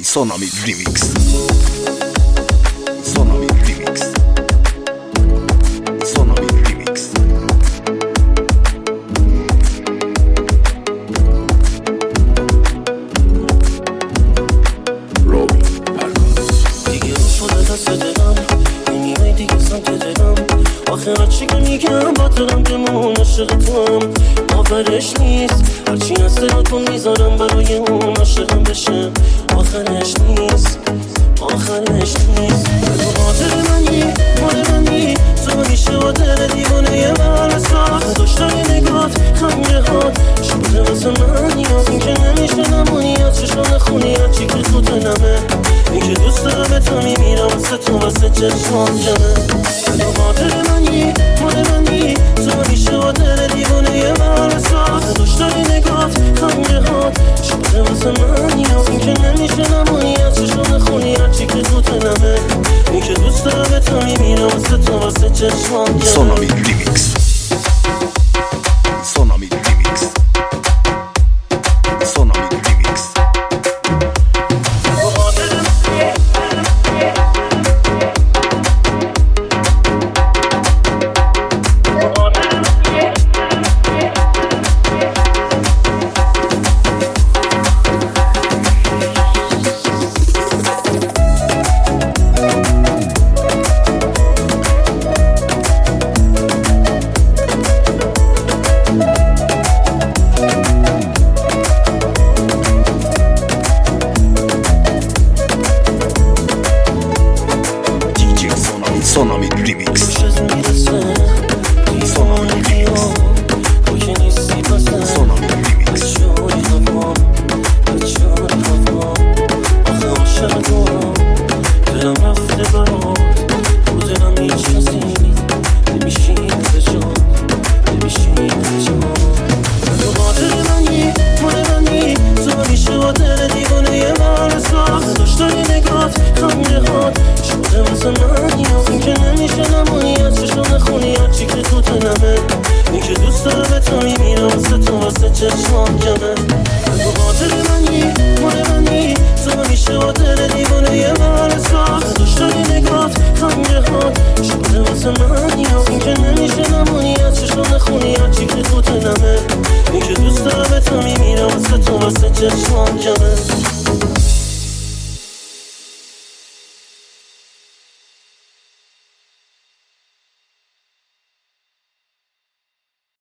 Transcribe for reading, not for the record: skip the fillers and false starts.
Sonami Remix. Sonami Remix. Sonami Remix. Robbie Perkins. دیگه رو شده دست دلم نمیای دیگه سمت دلم آخرت چی که میگم با دلم بمون عاشق تو هم آخرش نیست هرچی از دلتون میذارم برای اون عاشقم بشه آخرش نیست آخرش نیست تو خاطر منی مال منی تو میشه و دل دیوانه من ساخت داشتن نگات خنده هات شده واسه من نیاز این که نمیشه نمونی از چشم نخونی هرچی که تو دلمه این که دوست دارم تا میمیرم واسه تو واسه چشمان جمه تو خاطر منی مال منی تو میشه و دل دیوانه من ساخت داشتن نگات خنده هات شده واسه من نیاز این که نمیشه نمونی از چشم نخونی هرچی که تو دلمه این که دوست دارم تا میمیرم واسه تو واسه چشمان جمه Sonami Remix. Sonami Remix. Sonami Remix. Sonami Remix. Sonami Remix. Sonami Remix. این که دوست دارم تا میمیرم واسه تو واسه چشمان جمه تو خاطر منی مال منی تو میشه و دل دیوانه من ساخت داشتن نگات خنده هات شده واسه من نیاز این که نمیشه نمونی از چشم نخونی هرچی که تو دلمه این که دوست دارم تا میمیرم واسه تو واسه چشمان جمه